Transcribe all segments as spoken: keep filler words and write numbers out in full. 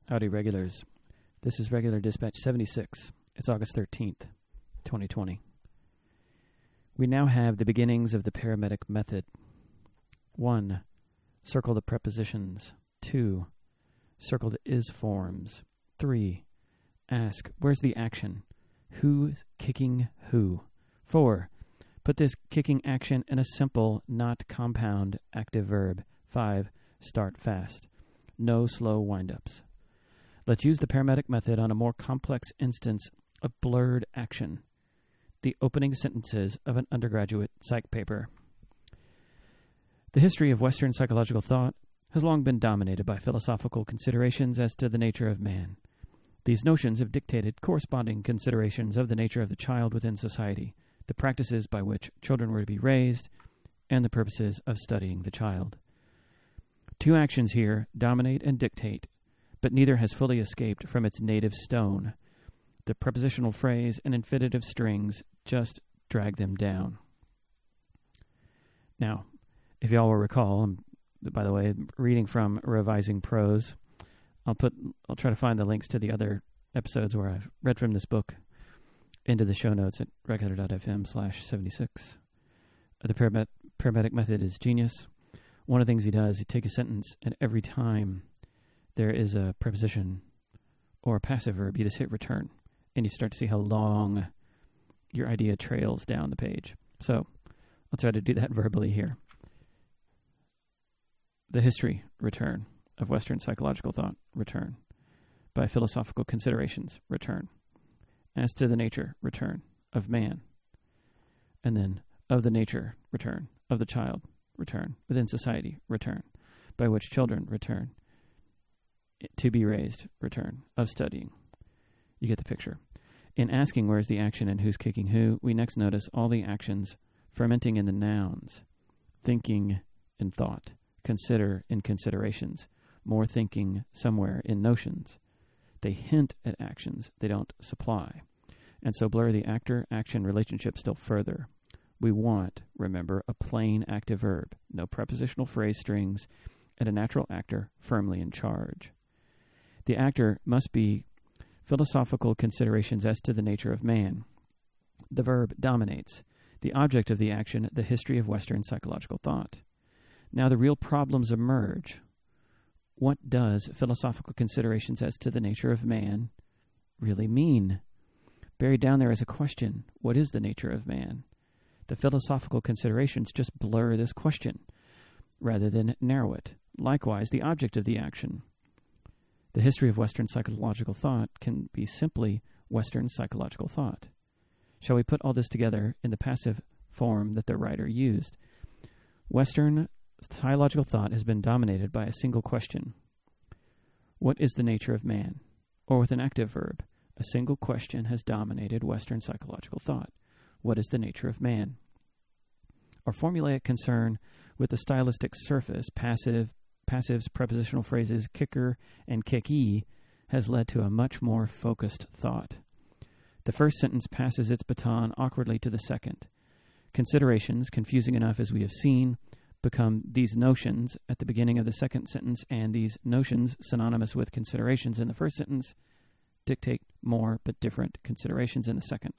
Howdy, regulars. This is Regular Dispatch seventy-six. It's August thirteenth, twenty twenty. We now have the beginnings of the paramedic method. One, circle the prepositions. Two, circle the is forms. Three, ask, where's the action? Who's kicking who? Four, put this kicking action in a simple, not compound, active verb. Five, start fast. No slow wind-ups. Let's use the paramedic method on a more complex instance of blurred action. The opening sentences of an undergraduate psych paper. The history of Western psychological thought has long been dominated by philosophical considerations as to the nature of man. These notions have dictated corresponding considerations of the nature of the child within society, the practices by which children were to be raised, and the purposes of studying the child. Two actions here dominate and dictate, but neither has fully escaped from its native stone. The prepositional phrase and infinitive strings just drag them down. Now, if y'all will recall, I'm, by the way, reading from Revising Prose. I'll put, I'll try to find the links to the other episodes where I've read from this book into the show notes at regular.fm slash 76. The paramed- paramedic method is genius. One of the things he does, he takes a sentence, and every time there is a preposition or a passive verb, you just hit return, and you start to see how long your idea trails down the page. So I'll try to do that verbally here. The history, return, of Western psychological thought, return. By philosophical considerations, return. As to the nature, return, of man. And then, of the nature, return, of the child, return, within society, return, by which children return, to be raised, return, of studying. You get the picture. In asking where's the action and who's kicking who, we next notice all the actions fermenting in the nouns, thinking in thought, consider in considerations, more thinking somewhere in notions. They hint at actions they don't supply, and so blur the actor-action relationship still further. We want, remember, a plain active verb, no prepositional phrase strings, and a natural actor firmly in charge. The actor must be philosophical considerations as to the nature of man. The verb dominates. The object of the action, the history of Western psychological thought. Now the real problems emerge. What does philosophical considerations as to the nature of man really mean? Buried down there is a question. What is the nature of man? The philosophical considerations just blur this question rather than narrow it. Likewise, the object of the action. The history of Western psychological thought can be simply Western psychological thought. Shall we put all this together in the passive form that the writer used? Western psychological thought has been dominated by a single question. What is the nature of man? Or with an active verb, a single question has dominated Western psychological thought. What is the nature of man? Our formulaic concern with the stylistic surface, passive, passives, prepositional phrases, kicker, and kick-y, has led to a much more focused thought. The first sentence passes its baton awkwardly to the second. Considerations, confusing enough as we have seen, become these notions at the beginning of the second sentence, and these notions, synonymous with considerations in the first sentence, dictate more but different considerations in the second.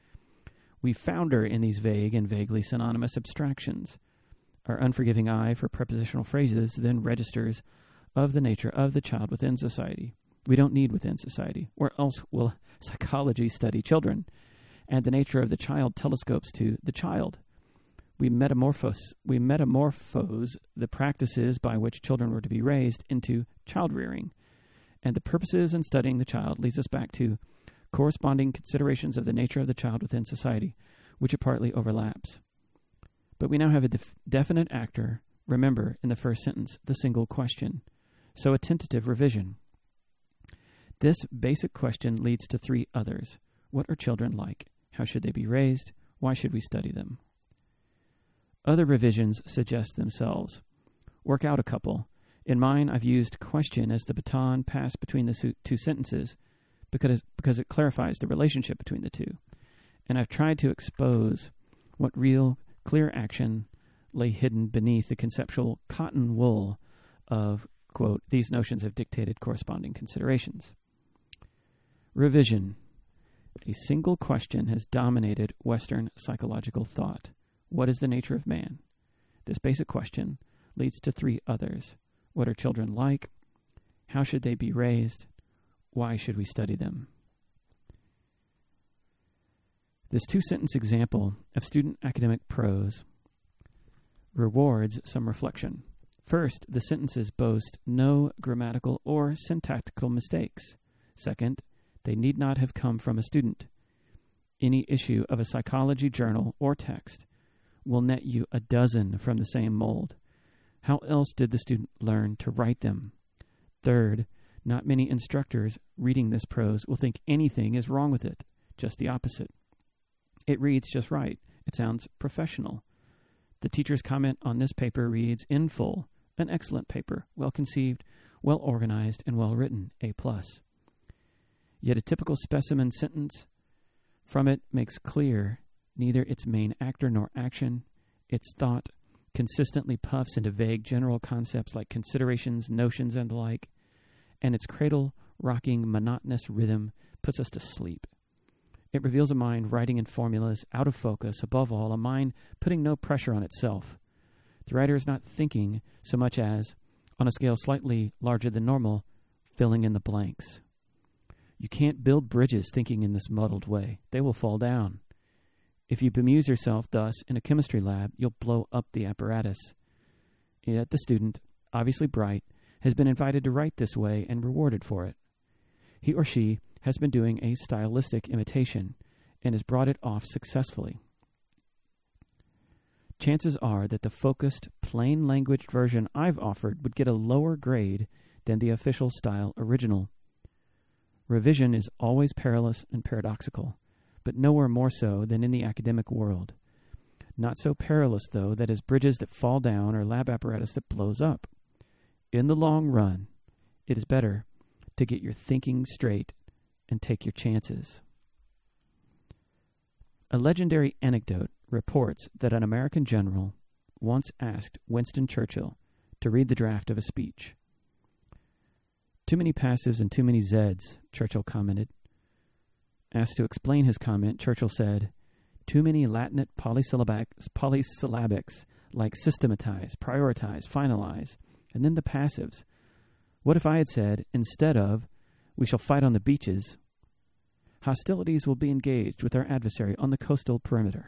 We founder in these vague and vaguely synonymous abstractions. Our unforgiving eye for prepositional phrases then registers of the nature of the child within society. We don't need within society, or else will psychology study children, and the nature of the child telescopes to the child. We metamorphose, we metamorphose the practices by which children were to be raised into child rearing, and the purposes in studying the child leads us back to corresponding considerations of the nature of the child within society, which it partly overlaps. But we now have a def- definite actor, remember, in the first sentence, the single question. So a tentative revision. This basic question leads to three others. What are children like? How should they be raised? Why should we study them? Other revisions suggest themselves. Work out a couple. In mine, I've used question as the baton passed between the two sentences because, because it clarifies the relationship between the two. And I've tried to expose what real clear action lay hidden beneath the conceptual cotton wool of quote, these notions have dictated corresponding considerations. Revision. A single question has dominated Western psychological thought. What is the nature of man? This basic question leads to three others. What are children like? How should they be raised? Why should we study them? This two-sentence example of student academic prose rewards some reflection. First, the sentences boast no grammatical or syntactical mistakes. Second, they need not have come from a student. Any issue of a psychology journal or text will net you a dozen from the same mold. How else did the student learn to write them? Third, not many instructors reading this prose will think anything is wrong with it, just the opposite. It reads just right. It sounds professional. The teacher's comment on this paper reads, in full, an excellent paper, well conceived, well organized, and well written, A plus. Yet a typical specimen sentence from it makes clear neither its main actor nor action, its thought consistently puffs into vague general concepts like considerations, notions, and the like, and its cradle-rocking monotonous rhythm puts us to sleep. It reveals a mind writing in formulas, out of focus, above all, a mind putting no pressure on itself. The writer is not thinking so much as, on a scale slightly larger than normal, filling in the blanks. You can't build bridges thinking in this muddled way. They will fall down. If you bemuse yourself thus in a chemistry lab, you'll blow up the apparatus. Yet the student, obviously bright, has been invited to write this way and rewarded for it. He or she has been doing a stylistic imitation and has brought it off successfully. Chances are that the focused, plain language version I've offered would get a lower grade than the official style original. Revision is always perilous and paradoxical, but nowhere more so than in the academic world. Not so perilous, though, that is bridges that fall down or lab apparatus that blows up. In the long run, it is better to get your thinking straight and take your chances. A legendary anecdote reports that an American general once asked Winston Churchill to read the draft of a speech. Too many passives and too many Zs, Churchill commented. Asked to explain his comment, Churchill said, too many Latinate polysyllabics, polysyllabics like systematize, prioritize, finalize, and then the passives. What if I had said, instead of, we shall fight on the beaches, hostilities will be engaged with our adversary on the coastal perimeter?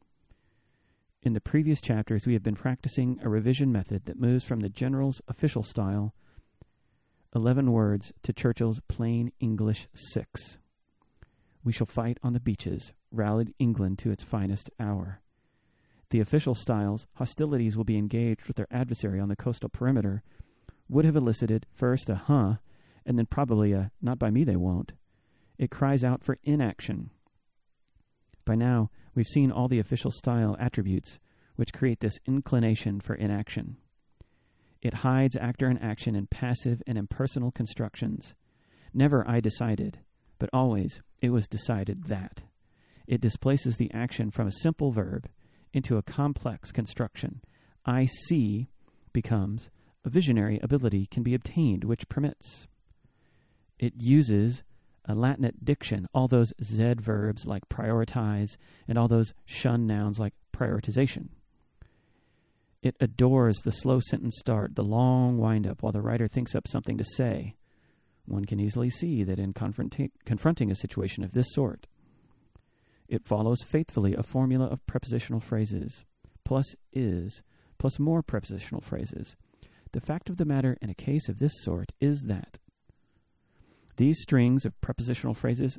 In the previous chapters, we have been practicing a revision method that moves from the general's official style, eleven words, to Churchill's plain English six. We shall fight on the beaches, rallied England to its finest hour. The official styles, hostilities will be engaged with their adversary on the coastal perimeter, would have elicited first a huh, and then probably a not by me they won't. It cries out for inaction. By now, we've seen all the official style attributes which create this inclination for inaction. It hides actor and action in passive and impersonal constructions. Never I decided, but always it was decided that. It displaces the action from a simple verb into a complex construction. I see becomes a visionary ability can be obtained which permits. It uses a Latinate diction, all those Z verbs like prioritize, and all those shun nouns like prioritization. It adores the slow sentence start, the long wind-up, while the writer thinks up something to say. One can easily see that in confronti- confronting a situation of this sort, it follows faithfully a formula of prepositional phrases, plus is, plus more prepositional phrases. The fact of the matter in a case of this sort is that these strings of prepositional phrases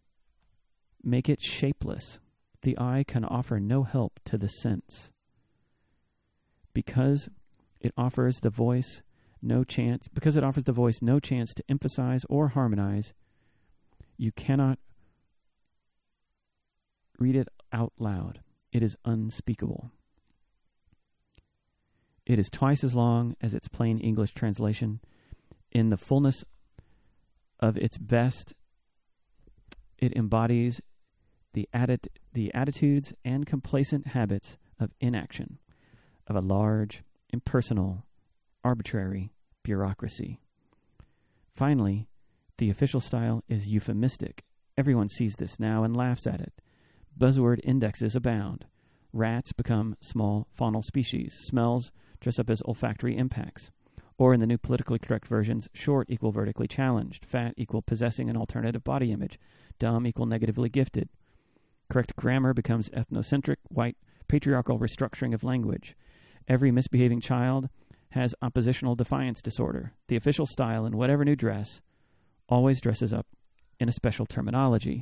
make it shapeless. The eye can offer no help to the sense. Because it offers the voice no chance, because it offers the voice no chance to emphasize or harmonize, you cannot read it out loud. It is unspeakable. It is twice as long as its plain English translation. In the fullness of its best, it embodies the, atti- the attitudes and complacent habits of inaction, of a large, impersonal, arbitrary bureaucracy. Finally, the official style is euphemistic. Everyone sees this now and laughs at it. Buzzword indexes abound. Rats become small faunal species. Smells dress up as olfactory impacts. Or in the new politically correct versions, short equal vertically challenged. Fat equal possessing an alternative body image. Dumb equal negatively gifted. Correct grammar becomes ethnocentric, white, patriarchal restructuring of language. Every misbehaving child has oppositional defiance disorder. The official style, in whatever new dress, always dresses up in a special terminology.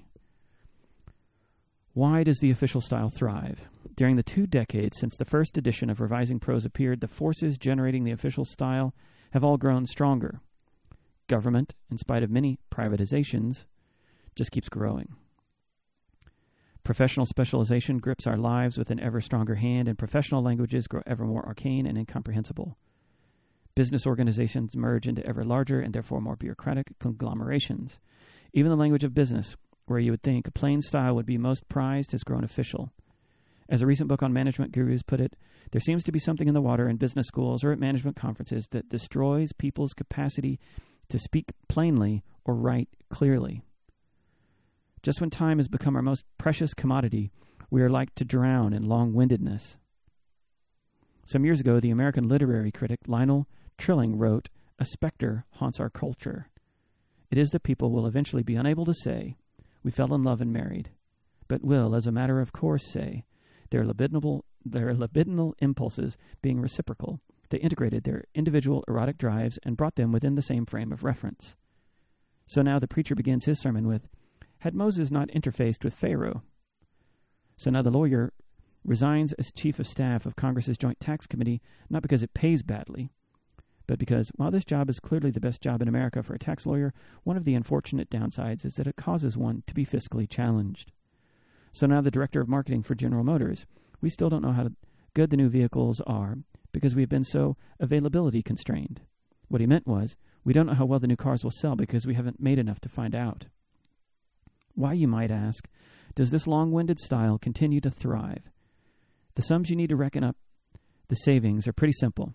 Why does the official style thrive? During the two decades since the first edition of Revising Prose appeared, the forces generating the official style have all grown stronger. Government, in spite of many privatizations, just keeps growing. Professional specialization grips our lives with an ever stronger hand, and professional languages grow ever more arcane and incomprehensible. Business organizations merge into ever larger and therefore more bureaucratic conglomerations. Even the language of business, where you would think a plain style would be most prized, has grown official. As a recent book on management gurus put it, there seems to be something in the water in business schools or at management conferences that destroys people's capacity to speak plainly or write clearly. Just when time has become our most precious commodity, we are like to drown in long-windedness. Some years ago, the American literary critic Lionel Trilling wrote, "A specter haunts our culture. It is that people will eventually be unable to say, 'We fell in love and married,' but will, as a matter of course, say, their libidinal, their libidinal impulses being reciprocal, they integrated their individual erotic drives and brought them within the same frame of reference." So now the preacher begins his sermon with, "Had Moses not interfaced with Pharaoh?" So now the lawyer resigns as chief of staff of Congress's Joint Tax Committee, not because it pays badly, but because, while this job is clearly the best job in America for a tax lawyer, one of the unfortunate downsides is that it causes one to be fiscally challenged. So now the director of marketing for General Motors, we still don't know how good the new vehicles are because we've been so availability constrained. What he meant was, we don't know how well the new cars will sell because we haven't made enough to find out. Why, you might ask, does this long-winded style continue to thrive? The sums you need to reckon up the savings are pretty simple.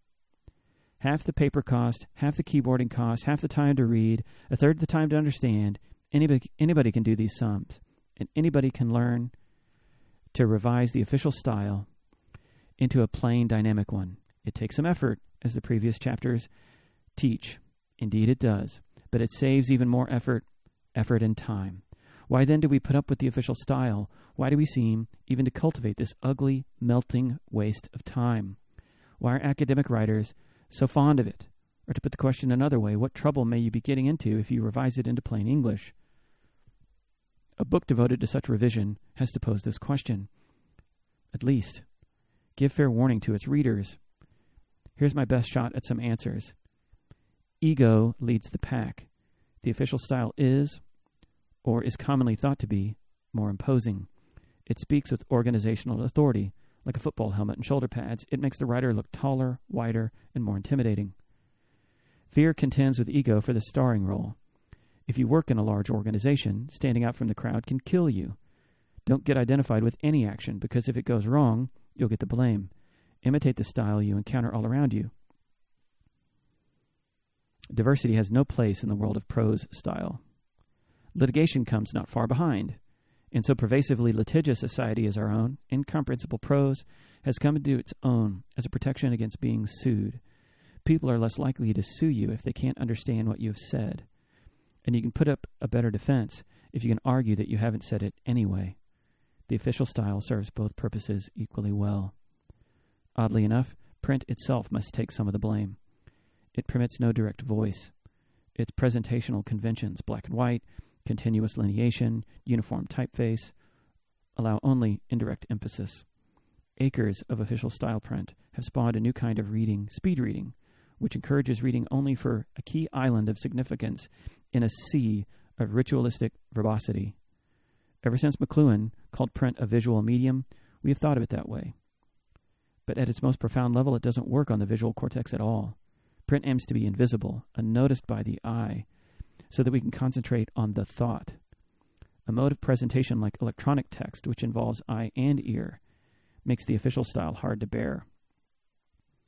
Half the paper cost, half the keyboarding cost, half the time to read, a third the time to understand. Anybody, anybody can do these sums, and anybody can learn to revise the official style into a plain, dynamic one. It takes some effort, as the previous chapters teach. Indeed it does, but it saves even more effort, effort and time. Why then do we put up with the official style? Why do we seem even to cultivate this ugly, melting waste of time? Why are academic writers so fond of it? Or to put the question another way, what trouble may you be getting into if you revise it into plain English? A book devoted to such revision has to pose this question. At least, give fair warning to its readers. Here's my best shot at some answers. Ego leads the pack. The official style is, or is commonly thought to be, more imposing. It speaks with organizational authority. Like a football helmet and shoulder pads, it makes the writer look taller, wider, and more intimidating. Fear contends with ego for the starring role. If you work in a large organization, standing out from the crowd can kill you. Don't get identified with any action, because if it goes wrong, you'll get the blame. Imitate the style you encounter all around you. Diversity has no place in the world of prose style. Litigation comes not far behind. In so pervasively litigious society as our own, incomprehensible prose has come into its own as a protection against being sued. People are less likely to sue you if they can't understand what you have said. And you can put up a better defense if you can argue that you haven't said it anyway. The official style serves both purposes equally well. Oddly enough, print itself must take some of the blame. It permits no direct voice. Its presentational conventions, black and white, continuous lineation, uniform typeface, allow only indirect emphasis. Acres of official style print have spawned a new kind of reading, speed reading, which encourages reading only for a key island of significance in a sea of ritualistic verbosity. Ever since McLuhan called print a visual medium, we have thought of it that way. But at its most profound level, it doesn't work on the visual cortex at all. Print aims to be invisible, unnoticed by the eye, so that we can concentrate on the thought. A mode of presentation like electronic text, which involves eye and ear, makes the official style hard to bear.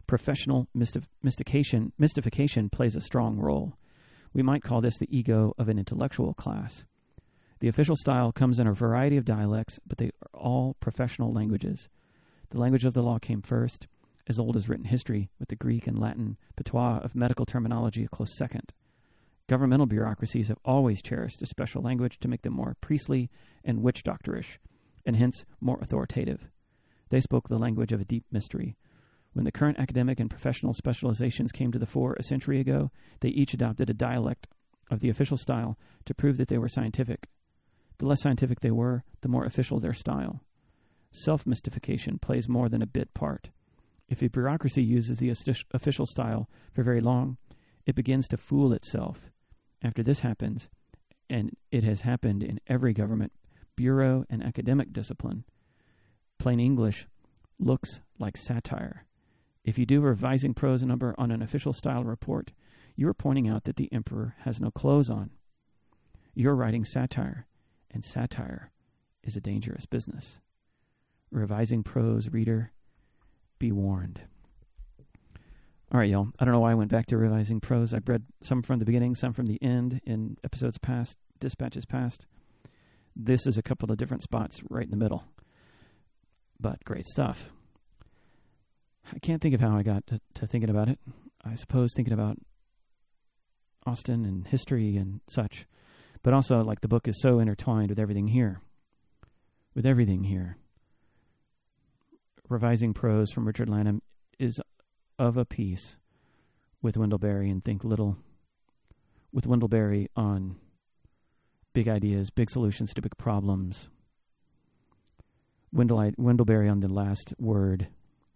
Professional mystif- mystification, mystification plays a strong role. We might call this the ego of an intellectual class. The official style comes in a variety of dialects, but they are all professional languages. The language of the law came first, as old as written history, with the Greek and Latin patois of medical terminology a close second. Governmental bureaucracies have always cherished a special language to make them more priestly and witch-doctorish, and hence more authoritative. They spoke the language of a deep mystery. When the current academic and professional specializations came to the fore a century ago, they each adopted a dialect of the official style to prove that they were scientific. The less scientific they were, the more official their style. Self-mystification plays more than a bit part. If a bureaucracy uses the official style for very long, it begins to fool itself. After this happens, and it has happened in every government, bureau, and academic discipline, plain English looks like satire. If you do a revising prose number on an official style report, you are pointing out that the emperor has no clothes on. You're writing satire, and satire is a dangerous business. Revising prose reader, be warned. All right, y'all. I don't know why I went back to revising prose. I've read some from the beginning, some from the end in episodes past, dispatches past. This is a couple of different spots right in the middle. But great stuff. I can't think of how I got to, to thinking about it. I suppose thinking about Austin and history and such. But also, like, the book is so intertwined with everything here. With everything here. Revising Prose from Richard Lanham is of a piece with Wendell Berry and Think Little. With Wendell Berry on big ideas, big solutions to big problems. Wendell, Wendell Berry on The Last Word.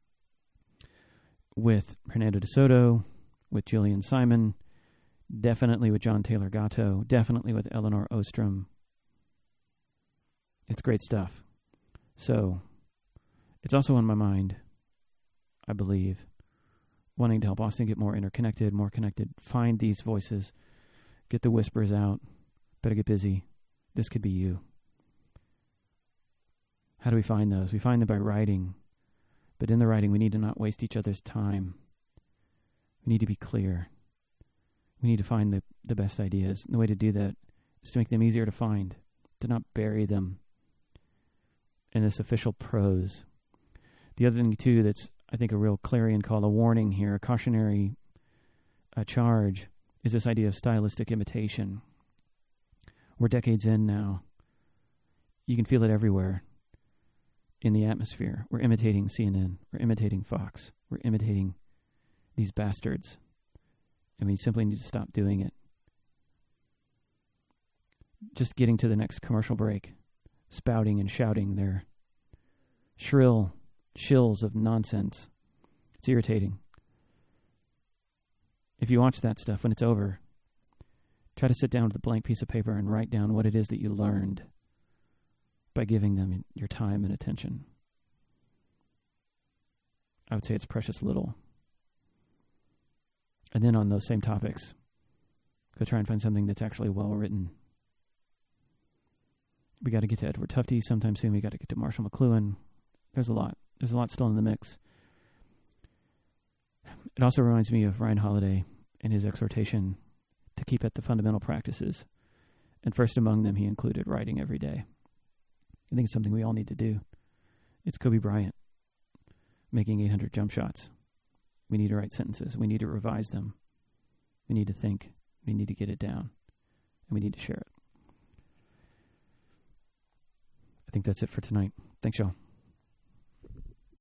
With Hernando de Soto, with Julian Simon, definitely with John Taylor Gatto, definitely with Elinor Ostrom. It's great stuff. So, it's also on my mind, I believe, wanting to help Austin get more interconnected, more connected, find these voices, get the whispers out, better get busy. This could be you. How do we find those? We find them by writing. But in the writing, we need to not waste each other's time. We need to be clear. We need to find the, the best ideas. And the way to do that is to make them easier to find, to not bury them in this official prose. The other thing, too, that's, I think, a real clarion call, a warning here, a cautionary a charge, is this idea of stylistic imitation. We're decades in now. You can feel it everywhere. In the atmosphere. We're imitating C N N. We're imitating Fox. We're imitating these bastards. And we simply need to stop doing it. Just getting to the next commercial break, spouting and shouting their shrill chills of nonsense. It's irritating. If you watch that stuff, when it's over, try to sit down with a blank piece of paper and write down what it is that you learned by giving them your time and attention. I would say it's precious little. And then on those same topics, go try and find something that's actually well written. We got to get to Edward Tufte sometime soon. We got to get to Marshall McLuhan. There's a lot. There's a lot still in the mix. It also reminds me of Ryan Holiday and his exhortation to keep at the fundamental practices. And first among them, he included writing every day. I think it's something we all need to do. It's Kobe Bryant making eight hundred jump shots. We need to write sentences. We need to revise them. We need to think. We need to get it down. And we need to share it. I think that's it for tonight. Thanks, y'all.